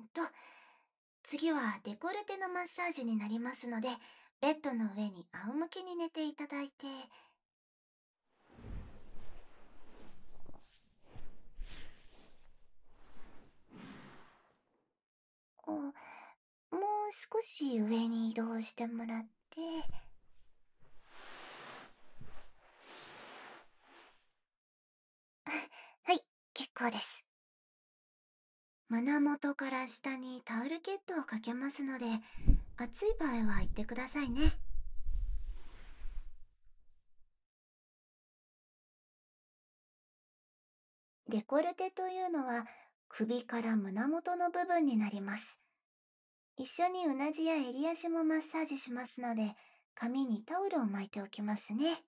と、次はデコルテのマッサージになりますので、ベッドの上に仰向けに寝ていただいて、もう少し上に移動してもらって、はい、結構です。胸元から下にタオルケットをかけますので、暑い場合は言ってくださいね。デコルテというのは首から胸元の部分になります。一緒にうなじや襟足もマッサージしますので、髪にタオルを巻いておきますね。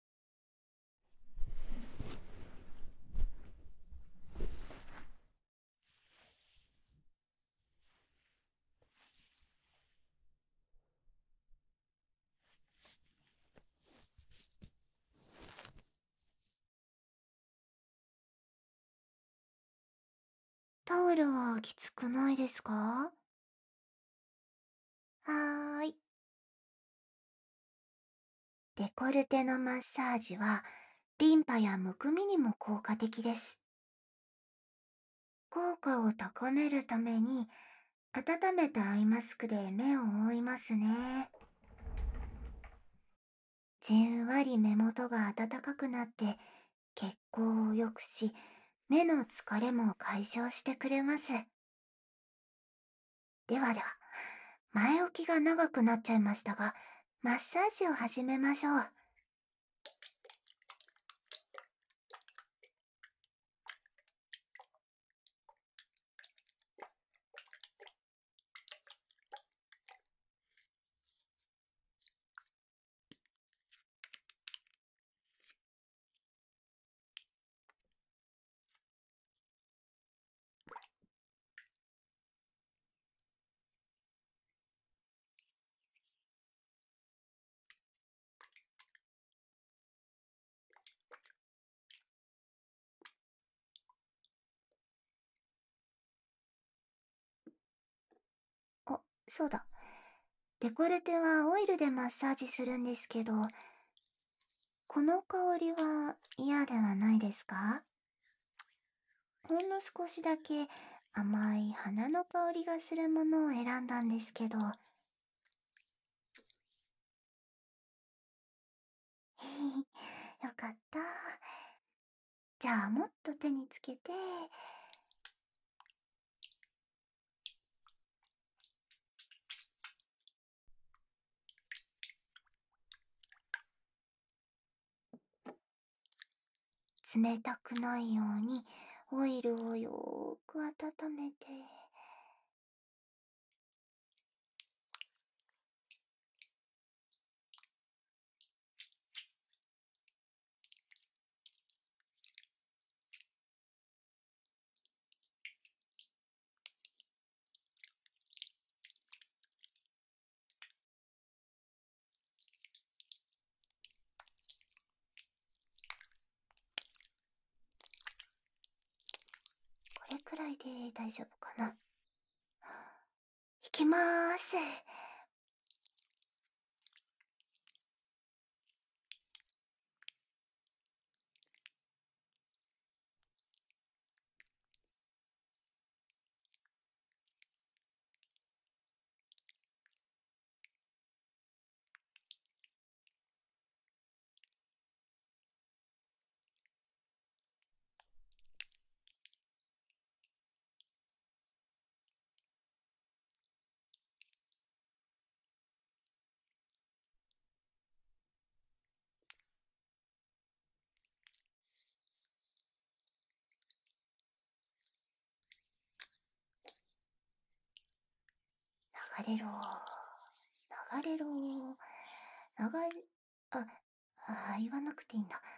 タオルはきつくないですか？はーい。デコルテのマッサージは、リンパやむくみにも効果的です。効果を高めるために、温めたアイマスクで目を覆いますね。じんわり目元が暖かくなって、血行を良くし、目の疲れも解消してくれます。ではでは、前置きが長くなっちゃいましたが、マッサージを始めましょう。あ、そうだ。デコルテはオイルでマッサージするんですけど、この香りは嫌ではないですか？ほんの少しだけ甘い花の香りがするものを選んだんですけど、よかった。じゃあもっと手につけて、冷たくないようにオイルをよーく温めて、これくらいで大丈夫かな。いきまーす。流れろ流れろ流れ、あ、言わなくていいんだ。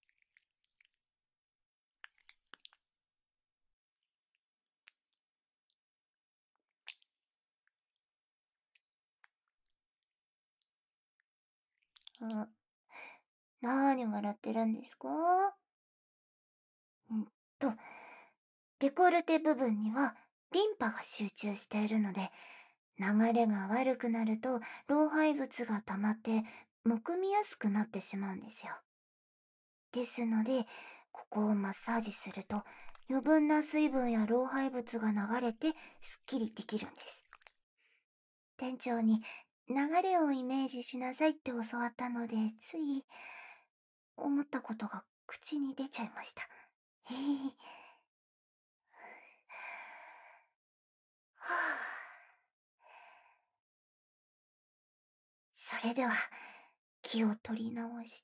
あ、なーに笑ってるんですか？んと、デコルテ部分にはリンパが集中しているので、流れが悪くなると老廃物が溜まってむくみやすくなってしまうんですよ。ですので、ここをマッサージすると余分な水分や老廃物が流れてすっきりできるんです。店長に流れをイメージしなさいって教わったので、つい思ったことが口に出ちゃいました。へへ。はあ、それでは気を取り直して。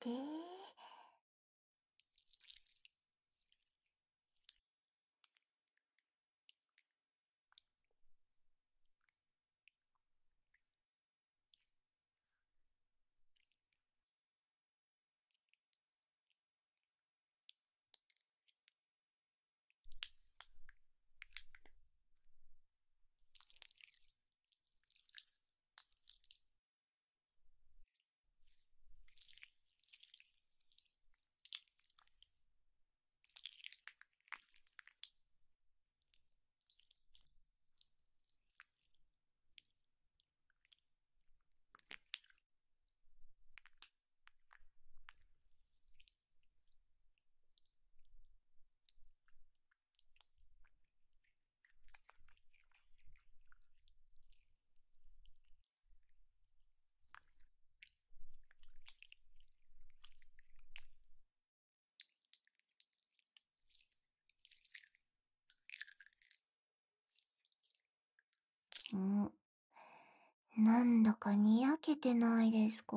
ん、なんだかにやけてないですか？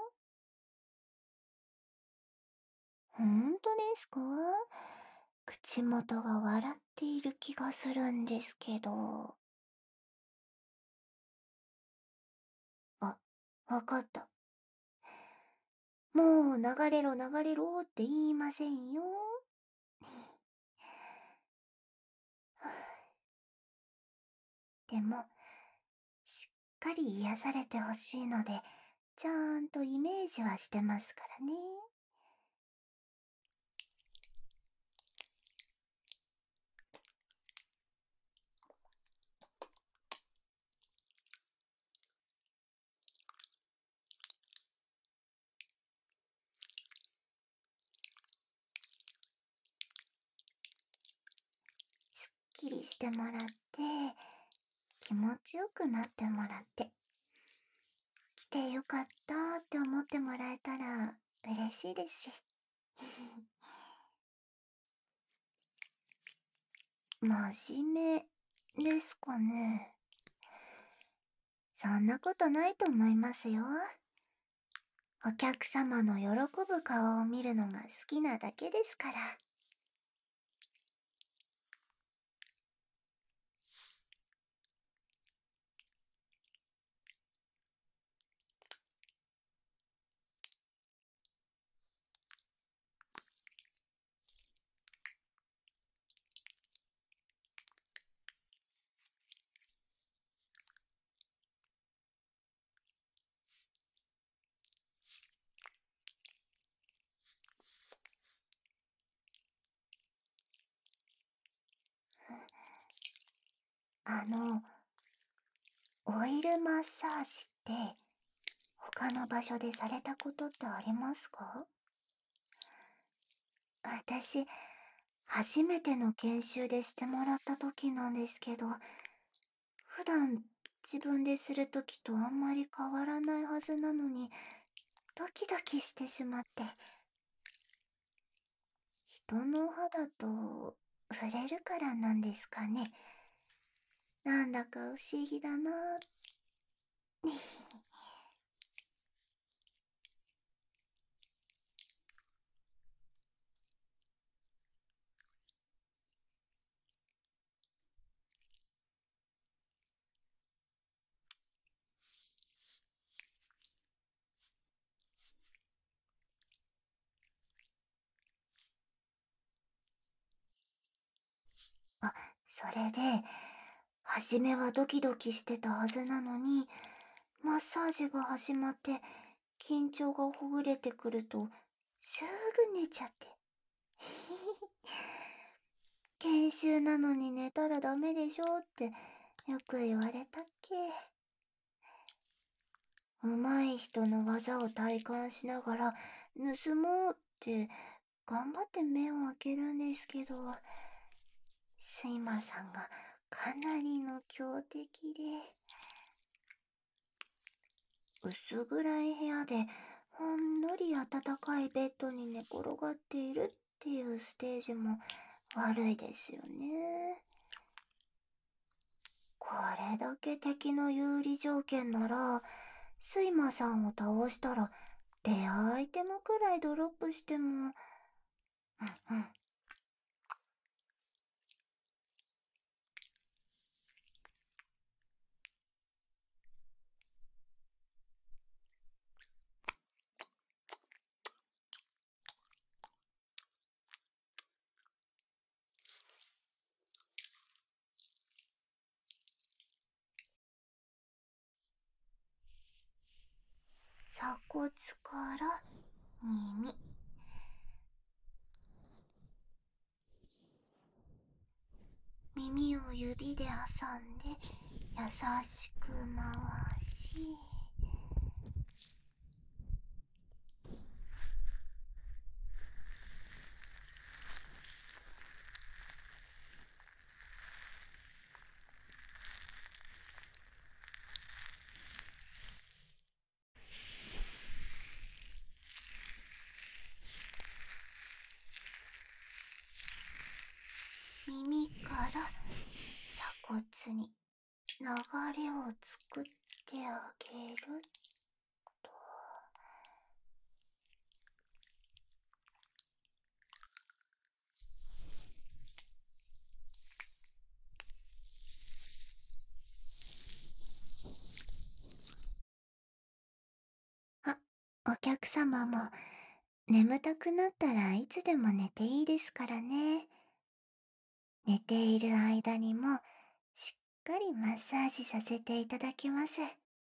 本当ですか？口元が笑っている気がするんですけど。あ、わかった。もう流れろ流れろって言いませんよ。でも、しっかり癒されてほしいので、ちゃんとイメージはしてますからね。すっきりしてもらって、気持ちよくなってもらって、来てよかったって思ってもらえたら嬉しいですし。真面目ですかね。そんなことないと思いますよ。お客様の喜ぶ顔を見るのが好きなだけですから。あの、オイルマッサージって他の場所でされたことってありますか？私、初めての研修でしてもらった時なんですけど、普段自分でする時とあんまり変わらないはずなのに、ドキドキしてしまって、人の肌と触れるからなんですかね。なんだか不思議だなぁ。あ、それで、初めはドキドキしてたはずなのに、マッサージが始まって緊張がほぐれてくるとすぐ寝ちゃって。 研修なのに寝たらダメでしょってよく言われたっけ。上手い人の技を体感しながら盗もうって頑張って目を開けるんですけど、睡魔さんがかなりの強敵で、薄暗い部屋でほんのり暖かいベッドに寝転がっているっていうステージも悪いですよね。これだけ敵の有利条件なら、睡魔さんを倒したらレアアイテムくらいドロップしても、うんうん。鎖骨から耳、耳を指で挟んで優しく回し、耳から鎖骨に流れを作ってあげると。あ、お客様も眠たくなったらいつでも寝ていいですからね。寝ている間にもしっかりマッサージさせていただきます。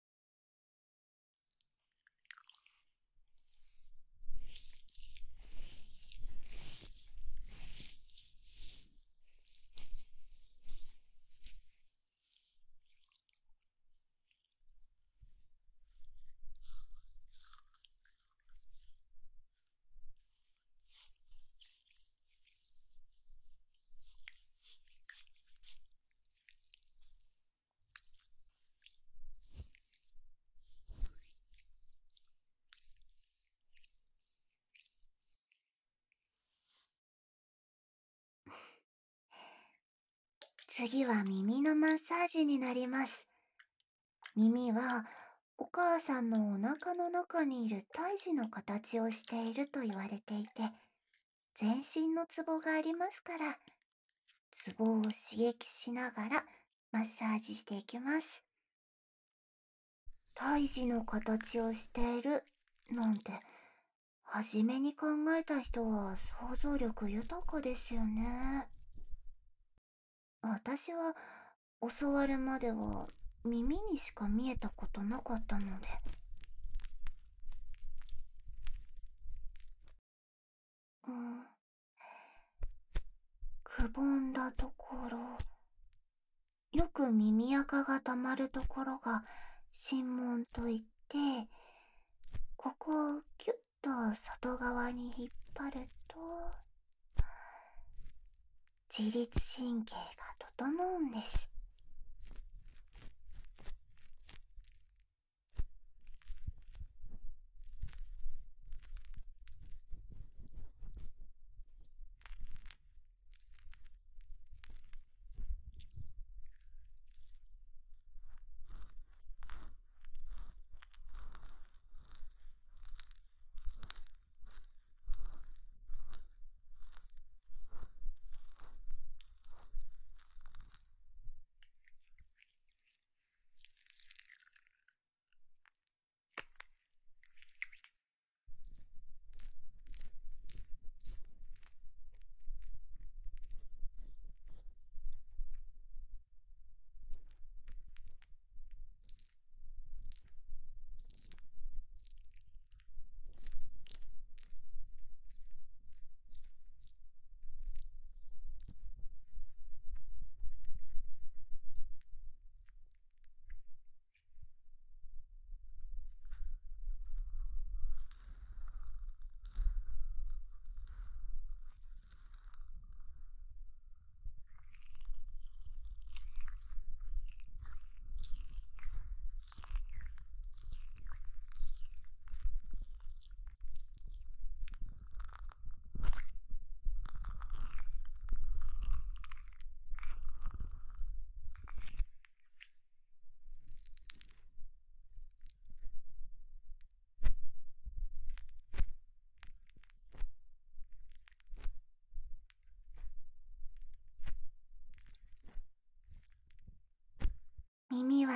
次は耳のマッサージになります。耳はお母さんのお腹の中にいる胎児の形をしていると言われていて、全身のツボがありますから、ツボを刺激しながらマッサージしていきます。胎児の形をしているなんて、初めに考えた人は想像力豊かですよね。私は教わるまでは耳にしか見えたことなかったので。うん、くぼんだところ、よく耳垢がたまるところが心門といって、ここをキュッと外側に引っ張ると自律神経が整うんです。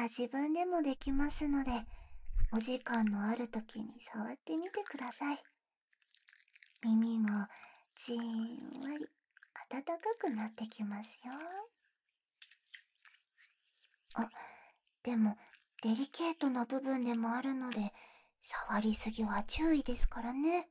自分でもできますので、お時間のある時に触ってみてください。耳がじんわり暖かくなってきますよ。あ、でもデリケートな部分でもあるので、触りすぎは注意ですからね。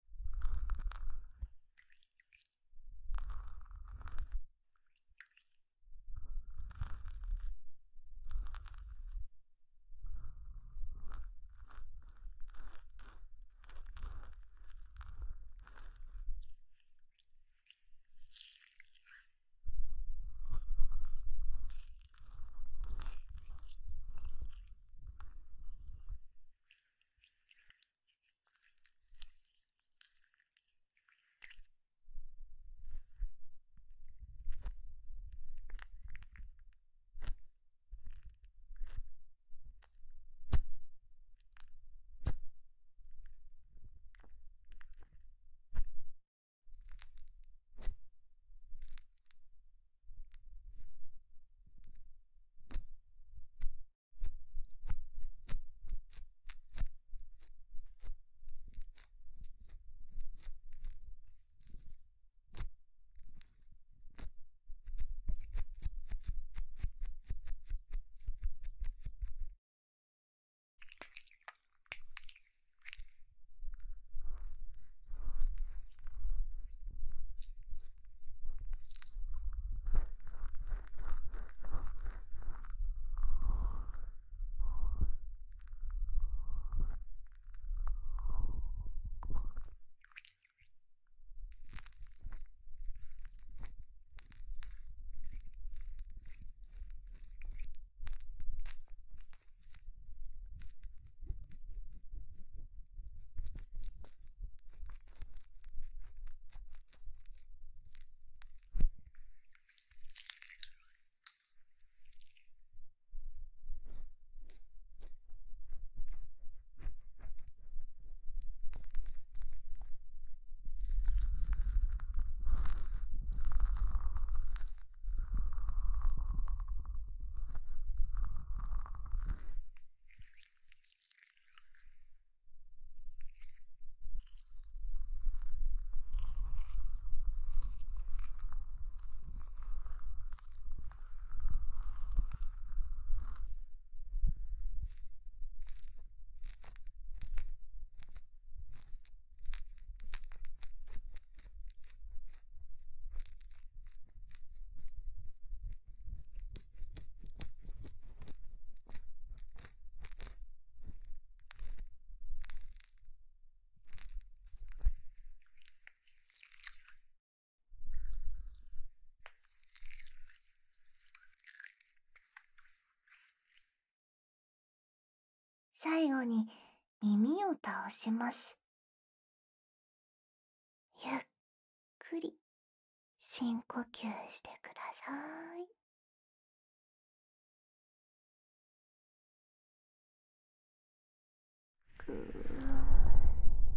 最後に耳を倒します。ゆっくり深呼吸してください。ぐー、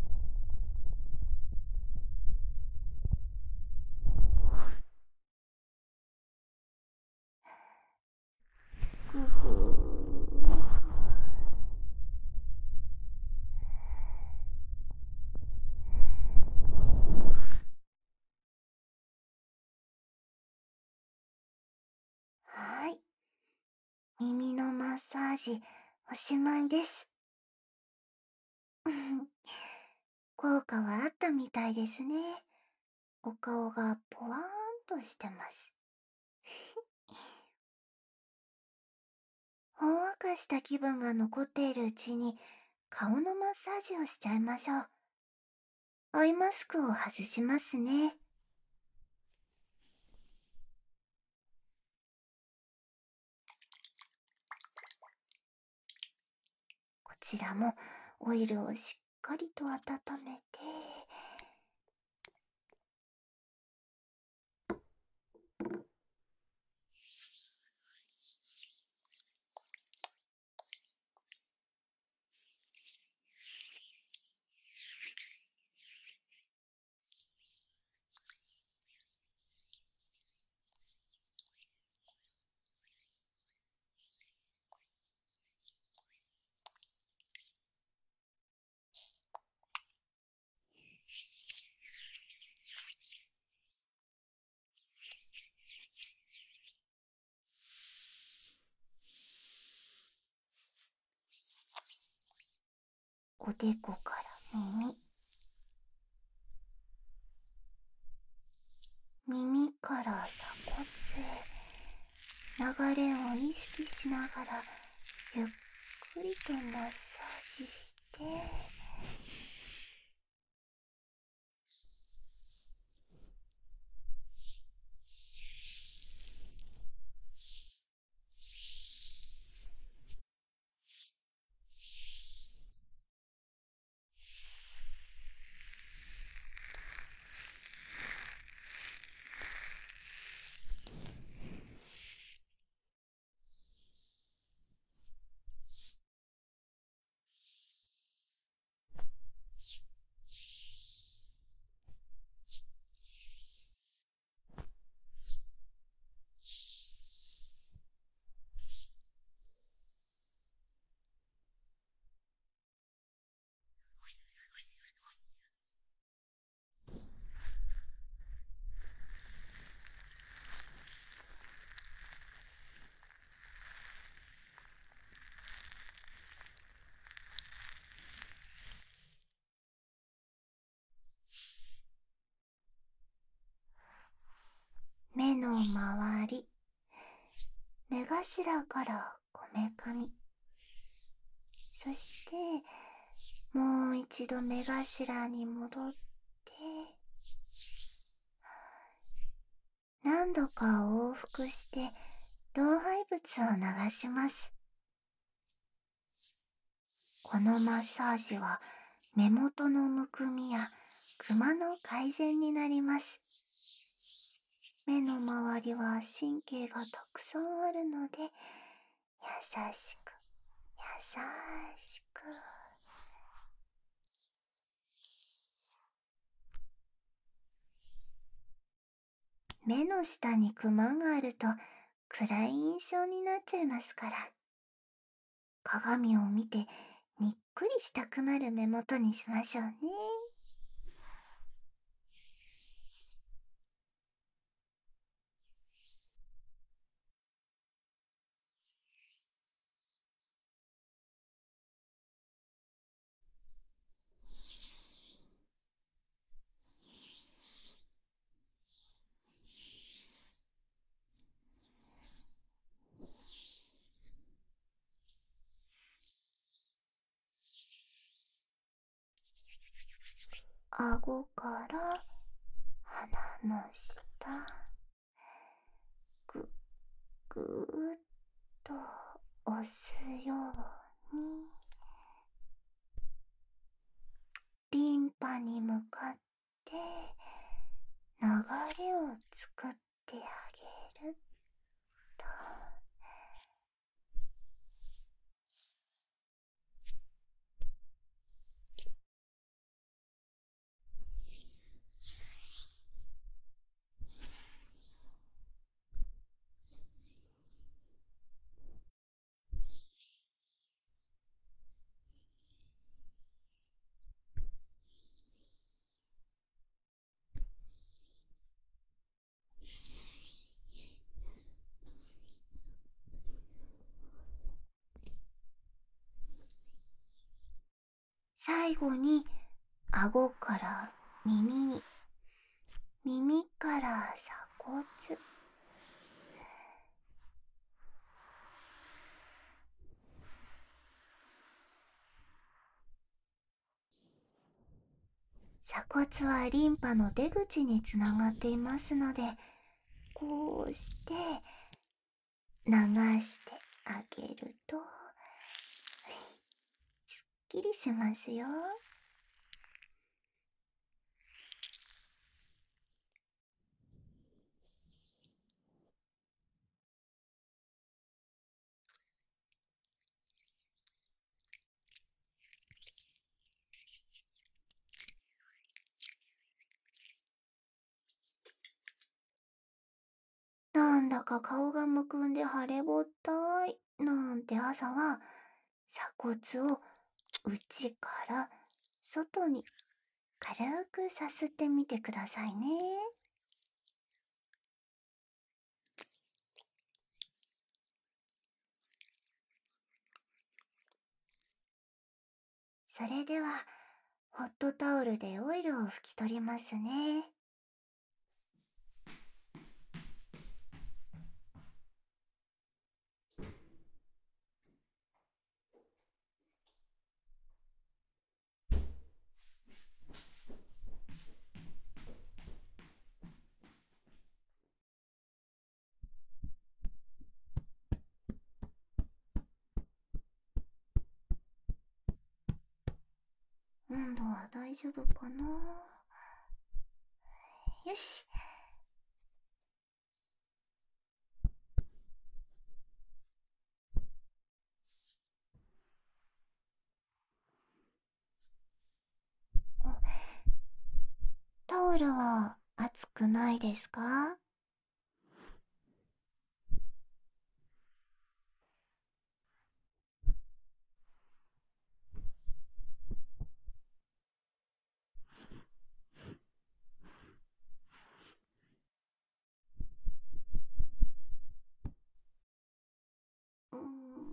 ぐふー。はい。耳のマッサージおしまいです。効果はあったみたいですね。お顔がポワーンとしてます。ほんわかした気分が残っているうちに顔のマッサージをしちゃいましょう。アイマスクを外しますね。こちらもオイルをしっかりと温めて、 おでこから耳、耳から鎖骨へ、流れを意識しながらゆっくりとマッサージして、目の周り、目頭からこめかみ、そしてもう一度目頭に戻って、何度か往復して老廃物を流します。このマッサージは目元のむくみやクマの改善になります。目の周りは神経がたくさんあるので、優しく優しく。目の下にクマがあると暗い印象になっちゃいますから、鏡を見てにっくりしたくなる目元にしましょうね。顎から鼻の下、ぐぐーっと押すように、リンパに向かって流れを作ってあげると。最後に顎から耳に、耳から鎖骨、鎖骨はリンパの出口につながっていますので、こうして流してあげるとすっきりしますよ。なんだか顔がむくんで腫れぼったいなんて朝は、鎖骨を内から外に軽くさすってみてくださいね。 それでは、ホットタオルでオイルを拭き取りますね。温度は大丈夫かな。よし。タオルは熱くないですか？うーん。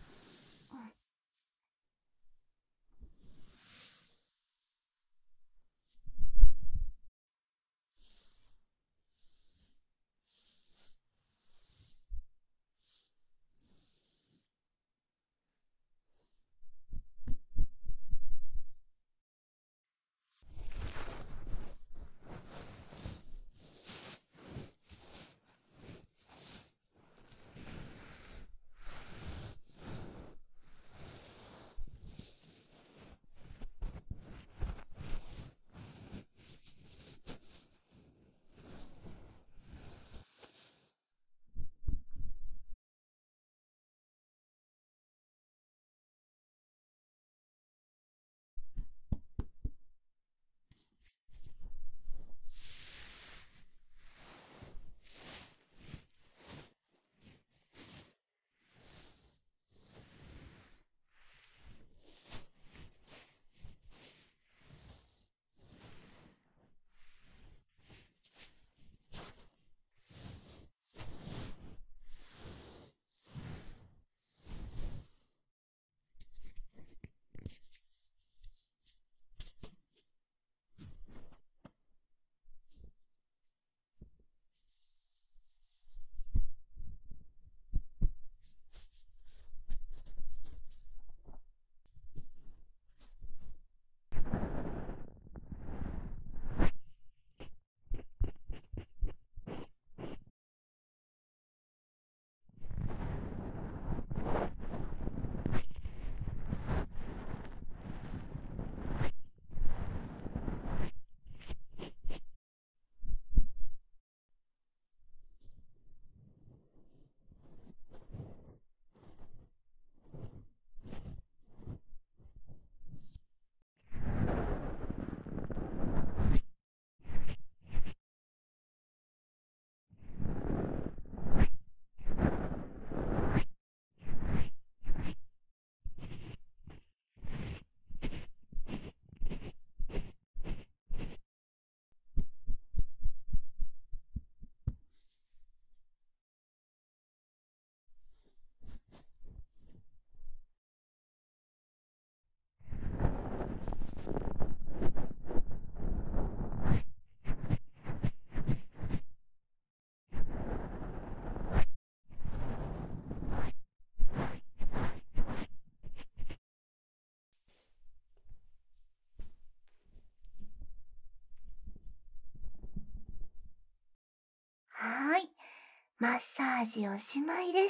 はーい。マッサージおしまいです。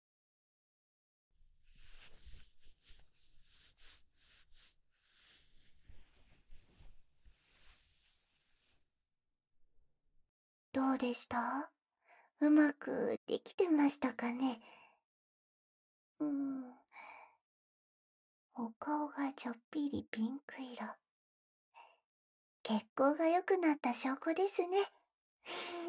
どうでした？うまくできてましたかね？うーん。お顔がちょっぴりピンク色。血行が良くなった証拠ですね。